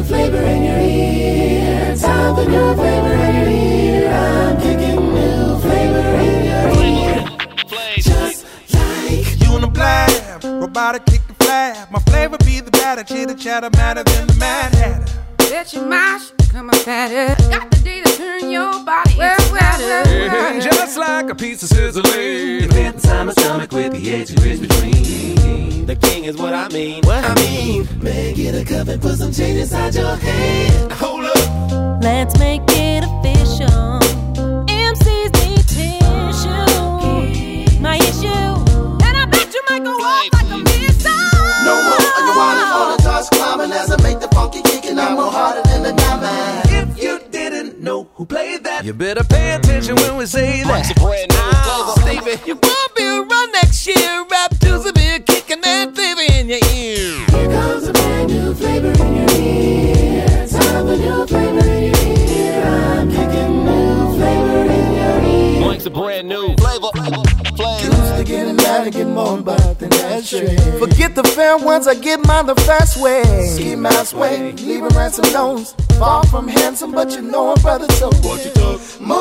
new flavor in your ear. Time for new flavor in your ear. I'm kicking new flavor in your ear. Just like you in the blab, robotic kick the flab. My flavor be the batter, chitter chatter, madder than the Mad Hatter. Bet your mash, come on, fatter. Got the day to turn your body into fatter. Just like a piece of sizzling. Fifth time my stomach with the edge and ridge between. The king is what I mean. What I mean, man, get a cup and put some change inside your hand. Hold up. Let's make it official. MCs need tissue. My issue. And I bet you might go off like a missile. No more are you wanting on the toss climbing as I make the funky kick and I'm more harder than the diamond. If you didn't know who played that, you better pay attention when we say that. It's a brand new flavor. Stevie, you won't be around next year. Rap dudes will be kicking that flavor in your ear. Here comes a brand new flavor in your ear. Time for new flavor in your ear. I'm kicking new flavor in your ear. Mike's a brand new flavor. Used to getting mad and get moaned about the that shit. Forget the fair ones, I get mine the fast way. Ski mask way, leaving ransom notes. Far from handsome, but you know a brother, so what you talk?